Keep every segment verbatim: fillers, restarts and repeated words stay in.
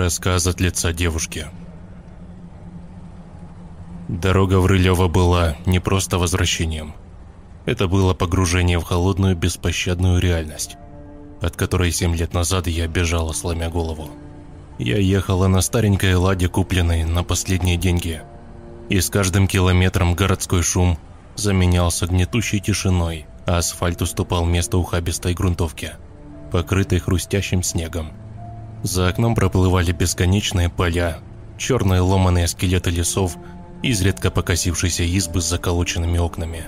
Рассказ от лица девушки. Дорога в Рылево была не просто возвращением. Это было погружение в холодную беспощадную реальность, от которой семь лет назад я бежала, сломя голову. Я ехала на старенькой ладе, купленной на последние деньги, и с каждым километром городской шум заменялся гнетущей тишиной, а асфальт уступал место ухабистой грунтовке, покрытой хрустящим снегом. За окном проплывали бесконечные поля, черные ломаные скелеты лесов, изредка покосившиеся избы с заколоченными окнами.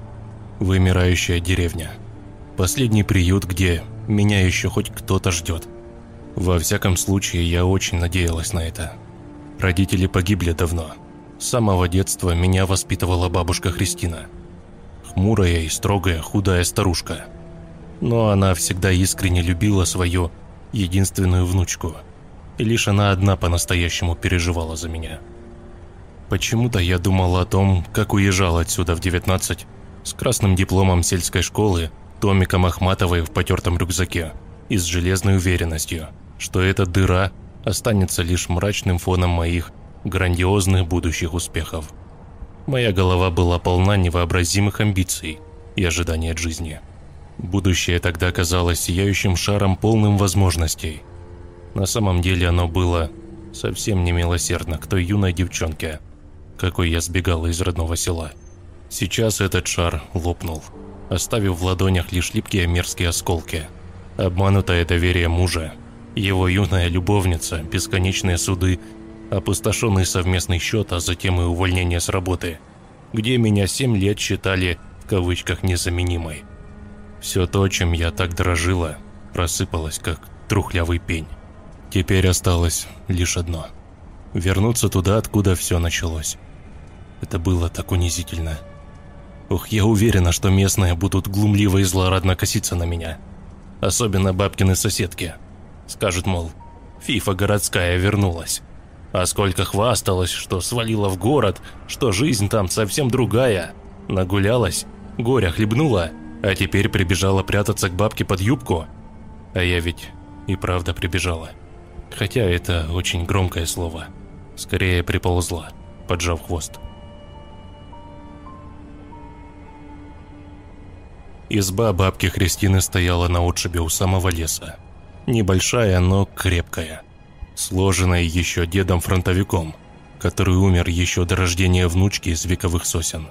Вымирающая деревня. Последний приют, где меня еще хоть кто-то ждет. Во всяком случае, я очень надеялась на это. Родители погибли давно. С самого детства меня воспитывала бабушка Христина. Хмурая и строгая, худая старушка. Но она всегда искренне любила свою единственную внучку, и лишь она одна по-настоящему переживала за меня. Почему-то я думал о том, как уезжал отсюда в девятнадцать с красным дипломом сельской школы, томиком Ахматовой в потертом рюкзаке и с железной уверенностью, что эта дыра останется лишь мрачным фоном моих грандиозных будущих успехов. Моя голова была полна невообразимых амбиций и ожиданий от жизни. Будущее тогда казалось сияющим шаром, полным возможностей. На самом деле оно было совсем немилосердно к той юной девчонке, какой я сбегала из родного села. Сейчас этот шар лопнул, оставив в ладонях лишь липкие мерзкие осколки. Обманутое доверие мужа, его юная любовница, бесконечные суды, опустошенный совместный счет, а затем и увольнение с работы, где меня семь лет считали в кавычках незаменимой. Все то, чем я так дорожила, рассыпалось, как трухлявый пень. Теперь осталось лишь одно – вернуться туда, откуда все началось. Это было так унизительно. Ух, я уверена, что местные будут глумливо и злорадно коситься на меня. Особенно бабкины соседки. Скажут, мол, фифа городская вернулась. А сколько хвасталась, что свалила в город, что жизнь там совсем другая. Нагулялась, горя хлебнула, а теперь прибежала прятаться к бабке под юбку. А я ведь и правда прибежала. Хотя это очень громкое слово. Скорее приползла, поджав хвост. Изба бабки Христины стояла на отшибе у самого леса. Небольшая, но крепкая. Сложенная еще дедом-фронтовиком, который умер еще до рождения внучки из вековых сосен.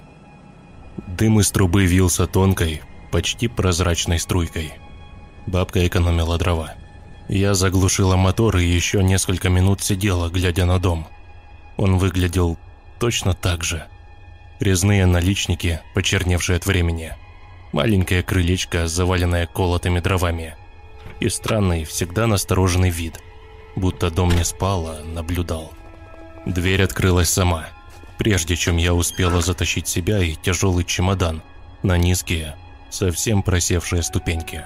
Дым из трубы вился тонкой, почти прозрачной струйкой. Бабка экономила дрова. Я заглушила мотор и еще несколько минут сидела, глядя на дом. Он выглядел точно так же. Резные наличники, почерневшие от времени. Маленькое крылечко, заваленное колотыми дровами. И странный, всегда настороженный вид. Будто дом не спал, а наблюдал. Дверь открылась сама, прежде чем я успела затащить себя и тяжелый чемодан на низкие, совсем просевшие ступеньки.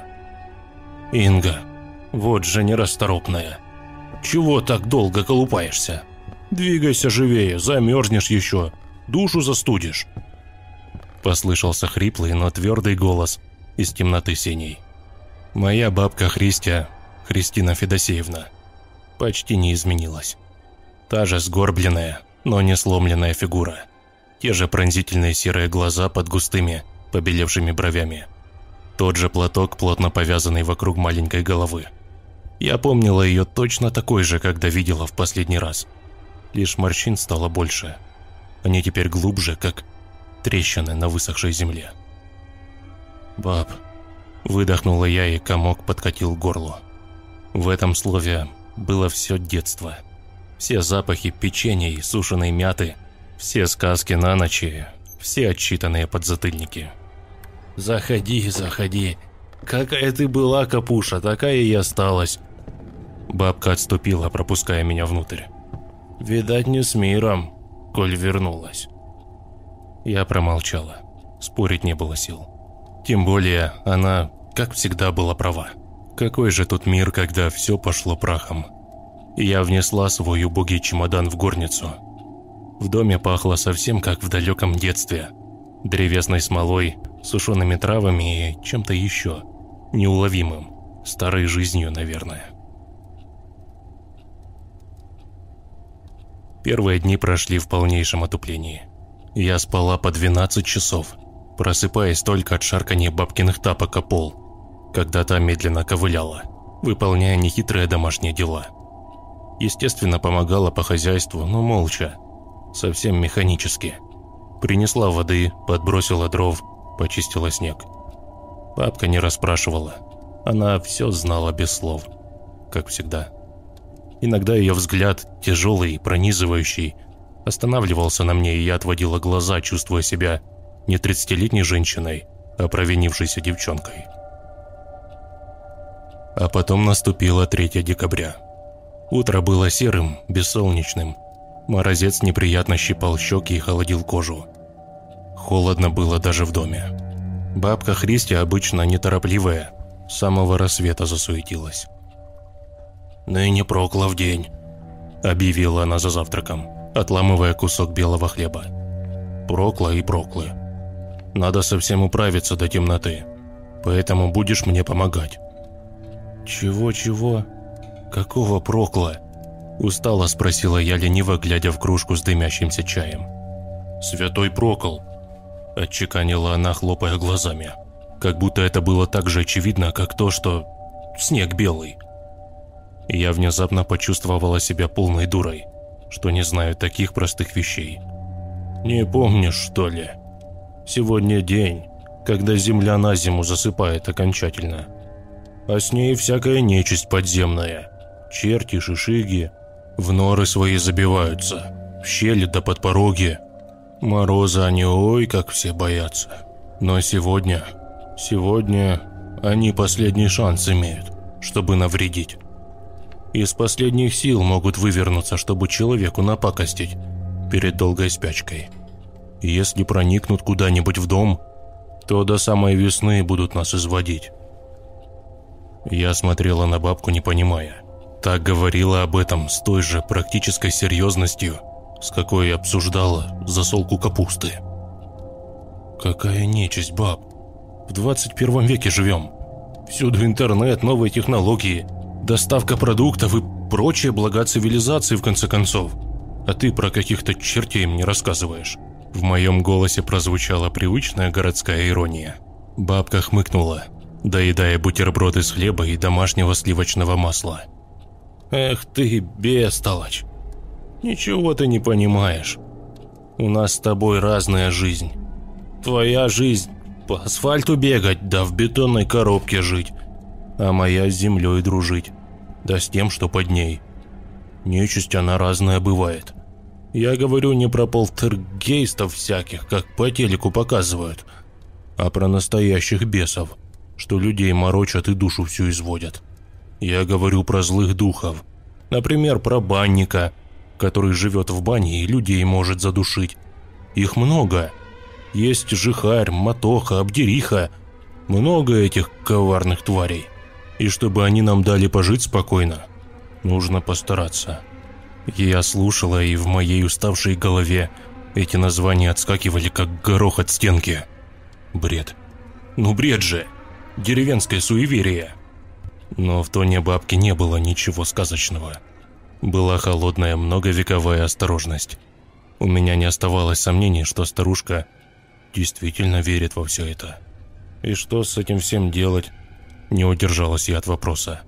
«Инга, вот же нерасторопная. Чего так долго колупаешься? Двигайся живее, замерзнешь еще, душу застудишь!» Послышался хриплый, но твердый голос из темноты синей. Моя бабка Христя, Христина Федосеевна, почти не изменилась. Та же сгорбленная, но не сломленная фигура. Те же пронзительные серые глаза под густыми, побелевшими бровями. Тот же платок, плотно повязанный вокруг маленькой головы. Я помнила ее точно такой же, когда видела в последний раз. Лишь морщин стало больше. Они теперь глубже, как трещины на высохшей земле. «Баб», – выдохнула я, и комок подкатил к горлу. В этом слове было все детство. Все запахи печенья и сушеной мяты, все сказки на ночь и все отчитанные подзатыльники. «Заходи, заходи. Какая ты была, Капуша, такая и осталась». Бабка отступила, пропуская меня внутрь. «Видать, не с миром, коль вернулась». Я промолчала. Спорить не было сил. Тем более она, как всегда, была права. Какой же тут мир, когда все пошло прахом? Я внесла свой убогий чемодан в горницу. В доме пахло совсем как в далеком детстве. Древесной смолой, сушеными травами и чем-то еще. Неуловимым. Старой жизнью, наверное. Первые дни прошли в полнейшем отуплении. Я спала по двенадцать часов, просыпаясь только от шарканья бабкиных тапок о пол, когда та медленно ковыляла, выполняя нехитрые домашние дела. Естественно, помогала по хозяйству, но молча, совсем механически. Принесла воды, подбросила дров, почистила снег. Бабка не расспрашивала, она все знала без слов, как всегда. Иногда ее взгляд, тяжелый и пронизывающий, останавливался на мне, и я отводила глаза, чувствуя себя не тридцатилетней женщиной, а провинившейся девчонкой. А потом наступило третье декабря. Утро было серым, бессолнечным. Морозец неприятно щипал щеки и холодил кожу. Холодно было даже в доме. Бабка Христя, обычно неторопливая, с самого рассвета засуетилась. «Ныне проклов день», – объявила она за завтраком, отламывая кусок белого хлеба. «Прокла и проклы. Надо совсем управиться до темноты, поэтому будешь мне помогать». «Чего-чего? Какого прокла?» – устало спросила я, лениво глядя в кружку с дымящимся чаем. «Святой Прокл», – отчеканила она, хлопая глазами, как будто это было так же очевидно, как то, что снег белый. Я внезапно почувствовала себя полной дурой, что не знаю таких простых вещей. «Не помнишь, что ли? Сегодня день, когда земля на зиму засыпает окончательно, а с ней всякая нечисть подземная, черти, шишиги, в норы свои забиваются, в щели да под пороги. Мороза они ой как все боятся. Но сегодня, сегодня они последний шанс имеют, чтобы навредить. Из последних сил могут вывернуться, чтобы человеку напакостить перед долгой спячкой. И если проникнут куда-нибудь в дом, то до самой весны будут нас изводить». Я смотрела на бабку, не понимая. Так говорила об этом с той же практической серьезностью, с какой обсуждала засолку капусты. «Какая нечисть, баб? В двадцать первом веке живем. Всюду интернет, новые технологии, доставка продуктов и прочие блага цивилизации, в конце концов. А ты про каких-то чертей мне рассказываешь». В моем голосе прозвучала привычная городская ирония. Бабка хмыкнула, доедая бутерброд из хлеба и домашнего сливочного масла. «Эх ты, бестолочь! Ничего ты не понимаешь. У нас с тобой разная жизнь. Твоя жизнь – по асфальту бегать, да в бетонной коробке жить, а моя с землей дружить, да с тем, что под ней. Нечисть она разная бывает. Я говорю не про полтергейстов всяких, как по телеку показывают, а про настоящих бесов, что людей морочат и душу всю изводят. Я говорю про злых духов, например, про банника, который живет в бане и людей может задушить. Их много. Есть жихарь, матоха, обдериха, много этих коварных тварей. И чтобы они нам дали пожить спокойно, нужно постараться». Я слушала, и в моей уставшей голове эти названия отскакивали, как горох от стенки. Бред. Ну бред же. Деревенское суеверие. Но в тоне бабки не было ничего сказочного. Была холодная многовековая осторожность. У меня не оставалось сомнений, что старушка действительно верит во все это. И что с этим всем делать? Не удержалась я от вопроса.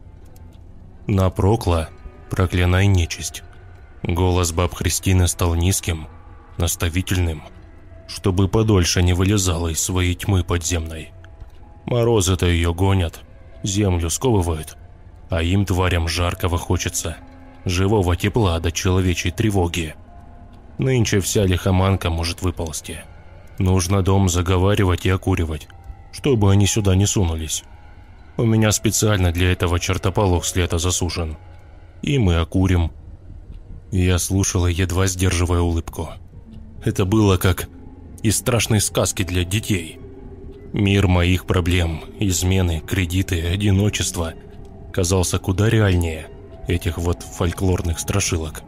На прокла проклинай нечисть. Голос баб Христины стал низким, наставительным, чтобы подольше не вылезала из своей тьмы подземной. Морозы-то ее гонят, землю сковывают, а им, тварям, жаркого хочется, живого тепла до человечьей тревоги. Нынче вся лихоманка может выползти. Нужно дом заговаривать и окуривать, чтобы они сюда не сунулись. У меня специально для этого чертополох с лета засушен. И мы окурим. Я слушала, едва сдерживая улыбку. Это было как из страшной сказки для детей. Мир моих проблем, измены, кредиты, одиночество казался куда реальнее этих вот фольклорных страшилок.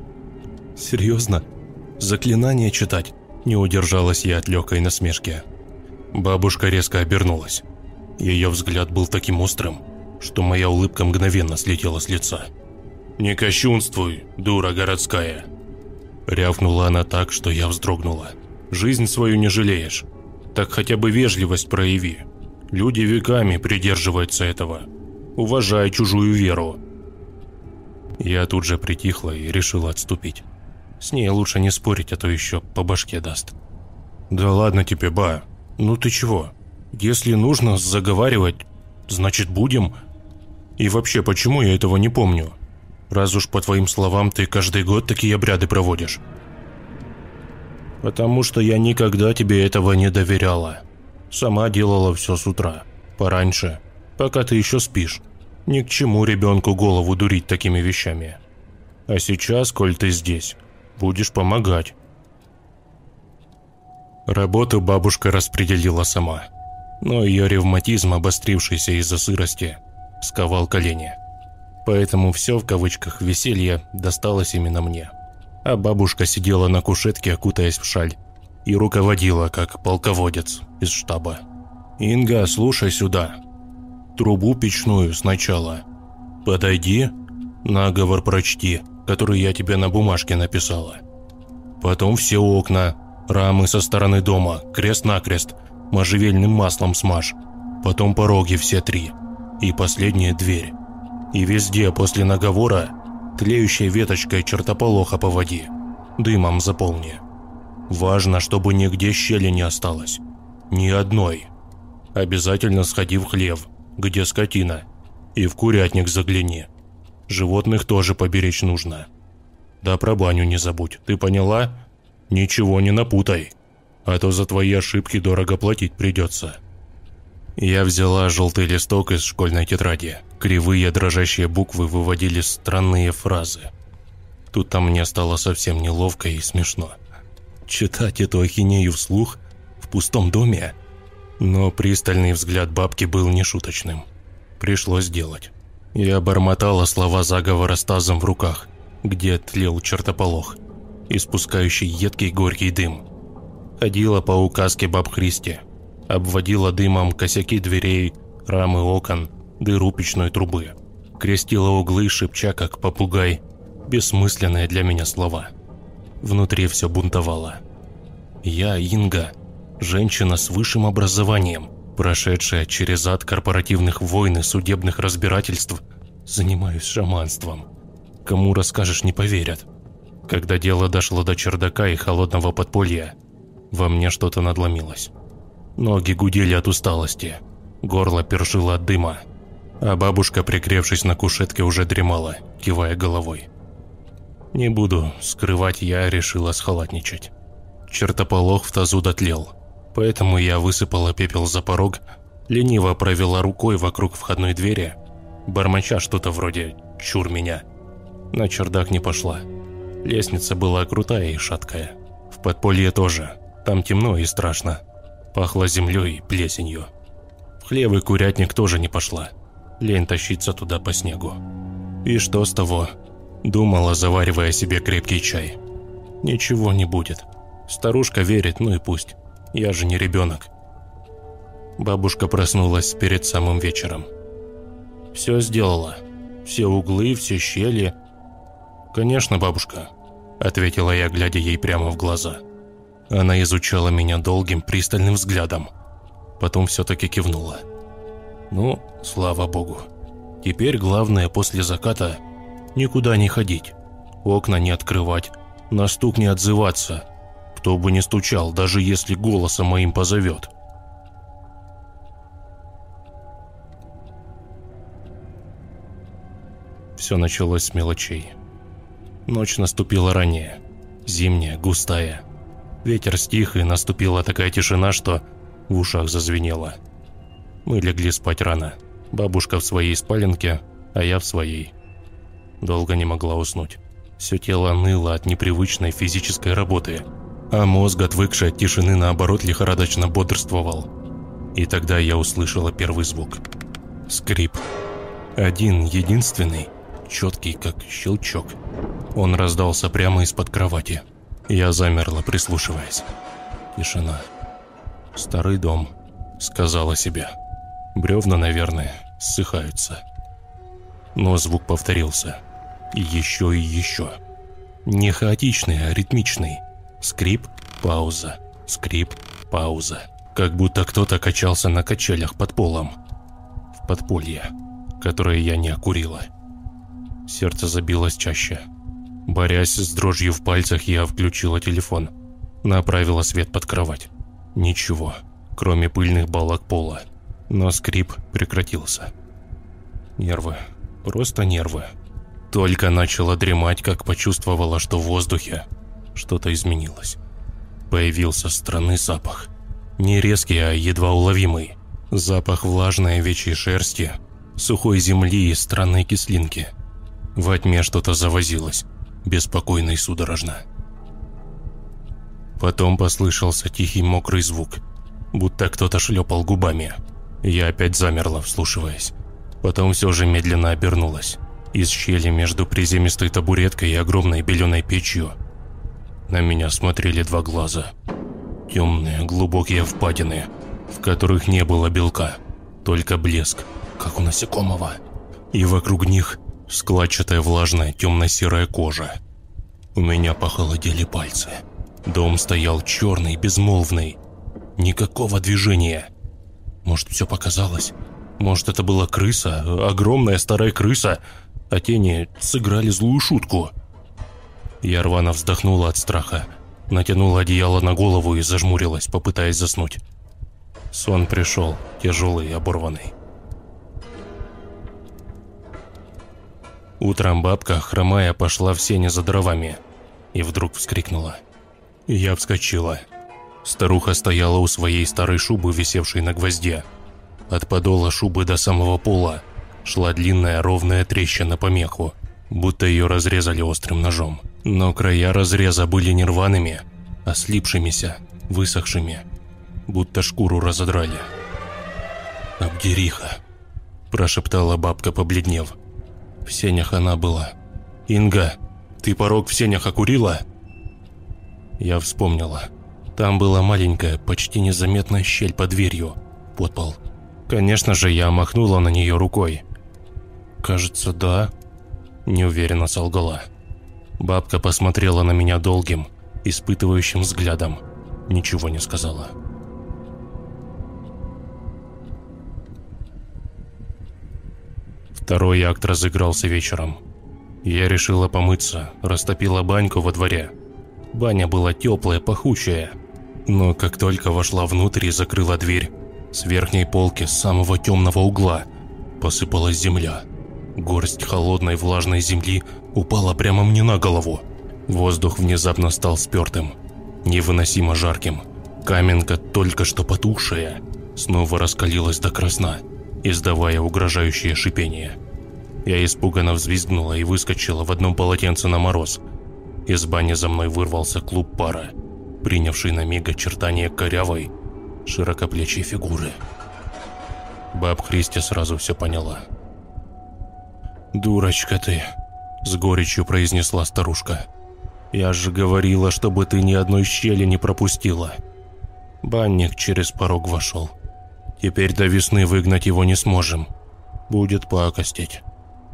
«Серьезно? Заклинание читать?» – не удержалась я от легкой насмешки. Бабушка резко обернулась. Ее взгляд был таким острым, что моя улыбка мгновенно слетела с лица. «Не кощунствуй, дура городская. Рявкнула она так, что я вздрогнула. «Жизнь свою не жалеешь. Так хотя бы вежливость прояви. Люди веками придерживаются этого. Уважай чужую веру». Я тут же притихла и решила отступить. С ней лучше не спорить, а то еще по башке даст. «Да ладно тебе, ба. Ну ты чего? Если нужно заговаривать, значит будем. И вообще, почему я этого не помню? Раз уж по твоим словам ты каждый год такие обряды проводишь». «Потому что я никогда тебе этого не доверяла. Сама делала все с утра, пораньше, пока ты еще спишь. Ни к чему ребенку голову дурить такими вещами. А сейчас, коль ты здесь, будешь помогать». Работу бабушка распределила сама, но ее ревматизм, обострившийся из-за сырости, сковал колени. Поэтому все, в кавычках, веселье досталось именно мне. А бабушка сидела на кушетке, окутаясь в шаль, и руководила, как полководец из штаба. «Инга, слушай сюда. Трубу печную сначала. Подойди, наговор прочти, который я тебе на бумажке написала. Потом все окна, рамы со стороны дома, крест-накрест, можжевельным маслом смажь. Потом пороги все три. И последняя дверь. И везде после наговора тлеющей веточкой чертополоха поводи, дымом заполни. Важно, чтобы нигде щели не осталось. Ни одной. Обязательно сходи в хлев, где скотина, и в курятник загляни. Животных тоже поберечь нужно. Да про баню не забудь, ты поняла? Ничего не напутай, а то за твои ошибки дорого платить придется». Я взяла желтый листок из школьной тетради. Кривые дрожащие буквы выводили странные фразы. Тут-то мне стало совсем неловко и смешно. Читать эту ахинею вслух в пустом доме? Но пристальный взгляд бабки был нешуточным. Пришлось делать. Я бормотала слова заговора с тазом в руках, где тлел чертополох, испускающий едкий горький дым. Ходила по указке баб Христи, обводила дымом косяки дверей, рамы окон, дыру печной трубы. Крестила углы, шепча, как попугай, бессмысленные для меня слова. Внутри все бунтовало. Я, Инга, женщина с высшим образованием, прошедшая через ад корпоративных войн и судебных разбирательств, занимаюсь шаманством. Кому расскажешь, не поверят. Когда дело дошло до чердака и холодного подполья, во мне что-то надломилось. Ноги гудели от усталости, горло першило от дыма, а бабушка, прикревшись на кушетке, уже дремала, кивая головой. Не буду скрывать, я решила схалатничать. Чертополох в тазу дотлел, поэтому я высыпала пепел за порог, лениво провела рукой вокруг входной двери, бормоча что-то вроде «чур меня». На чердак не пошла. Лестница была крутая и шаткая. В подполье тоже, там темно и страшно. Пахло землей и плесенью. В хлев и курятник тоже не пошла. Лень тащиться туда по снегу. И что с того? Думала, заваривая себе крепкий чай. Ничего не будет. Старушка верит, ну и пусть. Я же не ребенок. Бабушка проснулась перед самым вечером. Все сделала. Все углы, все щели. «Конечно, бабушка», – ответила я, глядя ей прямо в глаза. Она изучала меня долгим, пристальным взглядом. Потом все-таки кивнула. «Ну, слава богу. Теперь главное после заката никуда не ходить, окна не открывать, на стук не отзываться, кто бы ни стучал, даже если голосом моим позовет». Все началось с мелочей. Ночь наступила ранее, зимняя, густая. Ветер стих, и наступила такая тишина, что в ушах зазвенело. Мы легли спать рано. Бабушка в своей спаленке, а я в своей. Долго не могла уснуть. Все тело ныло от непривычной физической работы, а мозг, отвыкший от тишины, наоборот, лихорадочно бодрствовал. И тогда я услышала первый звук. Скрип. Один, единственный, четкий, как щелчок. Он раздался прямо из-под кровати. Я замерла, прислушиваясь. Тишина. «Старый дом», — сказала себе. «Бревна, наверное, ссыхаются». Но звук повторился. И еще, и еще. Не хаотичный, а ритмичный. Скрип, пауза, скрип, пауза. Как будто кто-то качался на качелях под полом. В подполье, которое я не окурила. Сердце забилось чаще. Борясь с дрожью в пальцах, я включила телефон. Направила свет под кровать. Ничего, кроме пыльных балок пола. Но скрип прекратился. Нервы. Просто нервы. Только начала дремать, как почувствовала, что в воздухе что-то изменилось. Появился странный запах. Не резкий, а едва уловимый. Запах влажной овечьей шерсти, сухой земли и странной кислинки. Во тьме что-то завозилось, беспокойно и судорожно. Потом послышался тихий мокрый звук, будто кто-то шлепал губами. Я опять замерла, вслушиваясь. Потом все же медленно обернулась. Из щели между приземистой табуреткой и огромной беленой печью на меня смотрели два глаза. Темные, глубокие впадины, в которых не было белка, только блеск, как у насекомого. И вокруг них складчатая влажная темно-серая кожа. У меня похолодели пальцы. Дом стоял черный, безмолвный. Никакого движения. Может, все показалось? Может, это была крыса, огромная старая крыса, а тени сыграли злую шутку. Я рвано вздохнула от страха, натянула одеяло на голову и зажмурилась, попытаясь заснуть. Сон пришел, тяжелый и оборванный. Утром бабка, хромая, пошла в сени за дровами и вдруг вскрикнула. Я вскочила. Старуха стояла у своей старой шубы, висевшей на гвозде. От подола шубы до самого пола шла длинная ровная трещина по меху, будто ее разрезали острым ножом. Но края разреза были не рваными, а слипшимися, высохшими, будто шкуру разодрали. «Абдериха», – прошептала бабка, побледнев. В сенях она была. «Инга, ты порог в сенях окурила?» Я вспомнила. Там была маленькая, почти незаметная щель под дверью, подпол. Конечно же, я махнула на нее рукой. «Кажется, да», – неуверенно солгала. Бабка посмотрела на меня долгим, испытывающим взглядом. Ничего не сказала. Второй акт разыгрался вечером. Я решила помыться, растопила баньку во дворе. Баня была теплая, пахучая. Но как только вошла внутрь и закрыла дверь, с верхней полки, с самого темного угла, посыпалась земля. Горсть холодной влажной земли упала прямо мне на голову. Воздух внезапно стал спертым, невыносимо жарким. Каменка, только что потухшая, снова раскалилась до красна, издавая угрожающее шипение. Я испуганно взвизгнула и выскочила в одном полотенце на мороз. Из бани за мной вырвался клуб пара, принявший на миг очертания корявой, широкоплечей фигуры. Баб Христя сразу все поняла. «Дурочка ты», – с горечью произнесла старушка. «Я же говорила, чтобы ты ни одной щели не пропустила». Банник через порог вошел. Теперь до весны выгнать его не сможем. Будет пакостить.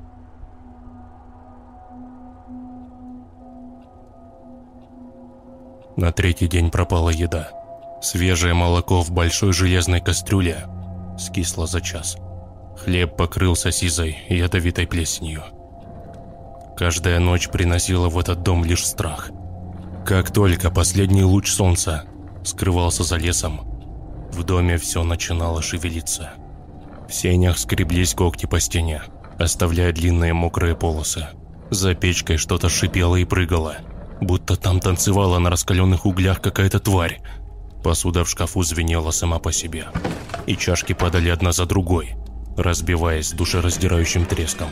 На третий день пропала еда. Свежее молоко в большой железной кастрюле скисло за час. Хлеб покрылся сизой, ядовитой плесенью. Каждая ночь приносила в этот дом лишь страх. Как только последний луч солнца скрывался за лесом, в доме все начинало шевелиться. В сенях скреблись когти по стене, оставляя длинные мокрые полосы. За печкой что-то шипело и прыгало, будто там танцевала на раскаленных углях какая-то тварь. Посуда в шкафу звенела сама по себе, и чашки падали одна за другой, разбиваясь душераздирающим треском.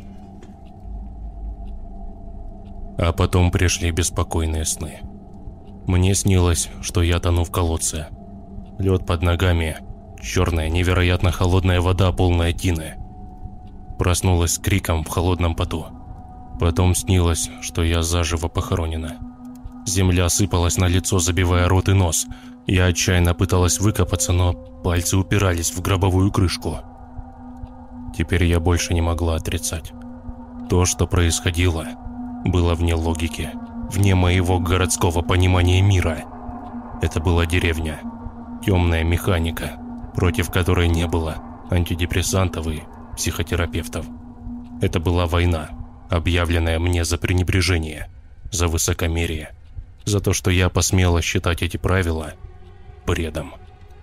А потом пришли беспокойные сны. Мне снилось, что я тону в колодце. Лед под ногами, черная, невероятно холодная вода, полная тины. Проснулась с криком в холодном поту. Потом снилось, что я заживо похоронена. Земля сыпалась на лицо, забивая рот и нос. Я отчаянно пыталась выкопаться, но пальцы упирались в гробовую крышку. Теперь я больше не могла отрицать. То, что происходило, было вне логики, вне моего городского понимания мира. Это была деревня, темная механика, против которой не было антидепрессантов и психотерапевтов. Это была война, объявленная мне за пренебрежение, за высокомерие, за то, что я посмела считать эти правила бредом.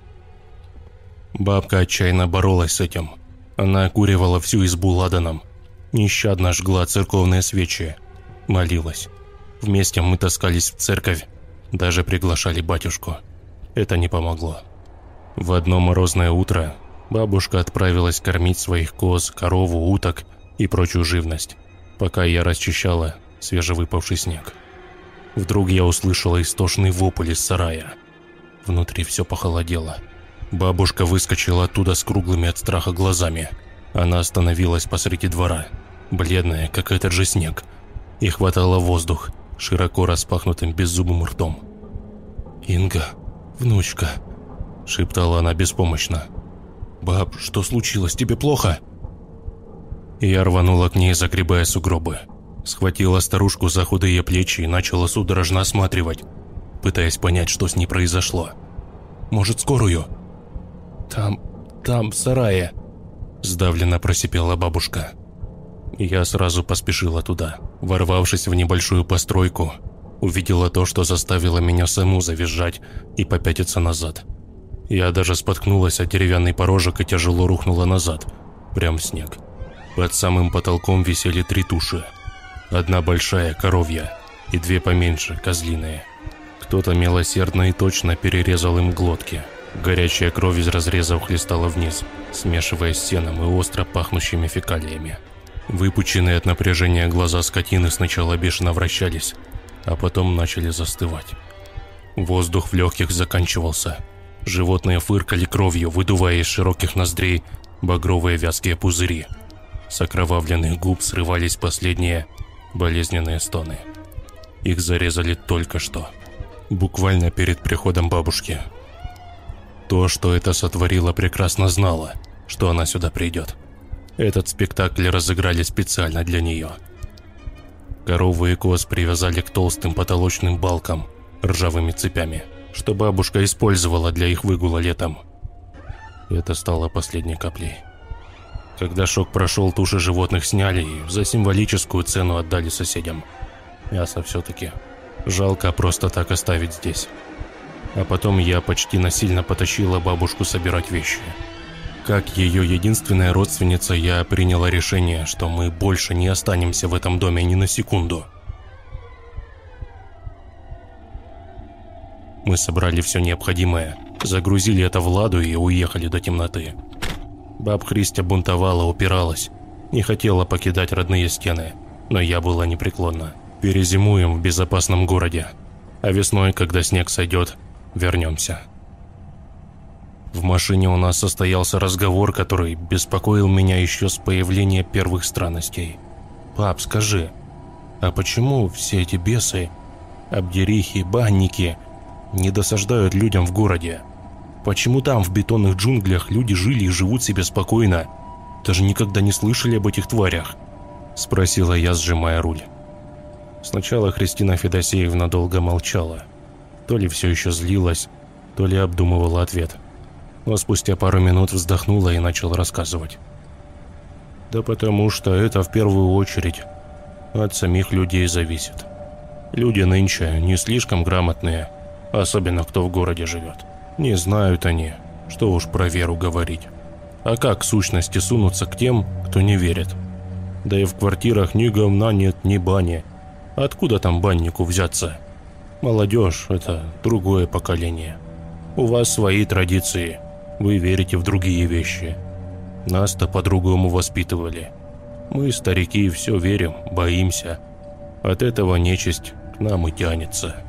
Бабка отчаянно боролась с этим. Она окуривала всю избу ладаном, нещадно жгла церковные свечи, молилась. Вместе мы таскались в церковь, даже приглашали батюшку. Это не помогло. В одно морозное утро бабушка отправилась кормить своих коз, корову, уток и прочую живность, пока я расчищала свежевыпавший снег. Вдруг я услышала истошный вопль из сарая. Внутри все похолодело. Бабушка выскочила оттуда с круглыми от страха глазами. Она остановилась посреди двора, бледная, как этот же снег, и хватала воздух широко распахнутым беззубым ртом. «Инга, внучка», – шептала она беспомощно. «Баб, что случилось? Тебе плохо?» Я рванула к ней, загребая сугробы. Схватила старушку за худые плечи и начала судорожно осматривать, пытаясь понять, что с ней произошло. «Может, скорую?» «Там, там, в сарае», – сдавленно просипела бабушка. Я сразу поспешила туда. Ворвавшись в небольшую постройку, увидела то, что заставило меня саму завизжать и попятиться назад. Я даже споткнулась о деревянный порожек и тяжело рухнула назад, прям в снег. Под самым потолком висели три туши. Одна большая, коровья, и две поменьше, козлиные. Кто-то милосердно и точно перерезал им глотки. Горячая кровь из разрезов хлестала вниз, смешиваясь с сеном и остро пахнущими фекалиями. Выпученные от напряжения глаза скотины сначала бешено вращались, а потом начали застывать. Воздух в легких заканчивался. Животные фыркали кровью, выдувая из широких ноздрей багровые вязкие пузыри. С окровавленных губ срывались последние болезненные стоны. Их зарезали только что, буквально перед приходом бабушки. То, что это сотворила, прекрасно знала, что она сюда придет. Этот спектакль разыграли специально для нее. Корову и коз привязали к толстым потолочным балкам ржавыми цепями, что бабушка использовала для их выгула летом. Это стало последней каплей. Когда шок прошел, туши животных сняли и за символическую цену отдали соседям. Мясо все-таки жалко просто так оставить здесь. А потом я почти насильно потащила бабушку собирать вещи. Как ее единственная родственница, я приняла решение, что мы больше не останемся в этом доме ни на секунду. Мы собрали все необходимое, загрузили это в ладу и уехали до темноты. Баб Христя бунтовала, упиралась, не хотела покидать родные стены, но я была непреклонна. Перезимуем в безопасном городе, а весной, когда снег сойдет, вернемся. В машине у нас состоялся разговор, который беспокоил меня еще с появления первых странностей. «Пап, скажи, а почему все эти бесы, обдерихи, банники не досаждают людям в городе? Почему там, в бетонных джунглях, люди жили и живут себе спокойно? Даже никогда не слышали об этих тварях?» – спросила я, сжимая руль. Сначала Христина Федосеевна долго молчала. То ли все еще злилась, то ли обдумывала ответ. Но спустя пару минут вздохнула и начала рассказывать. «Да потому что это в первую очередь от самих людей зависит. Люди нынче не слишком грамотные, особенно кто в городе живет. Не знают они, что уж про веру говорить. А как в сущности сунуться к тем, кто не верит? Да и в квартирах ни говна нет, ни бани. Откуда там баннику взяться? Молодежь – это другое поколение. У вас свои традиции, вы верите в другие вещи. Нас-то по-другому воспитывали. Мы, старики, все верим, боимся. От этого нечисть к нам и тянется».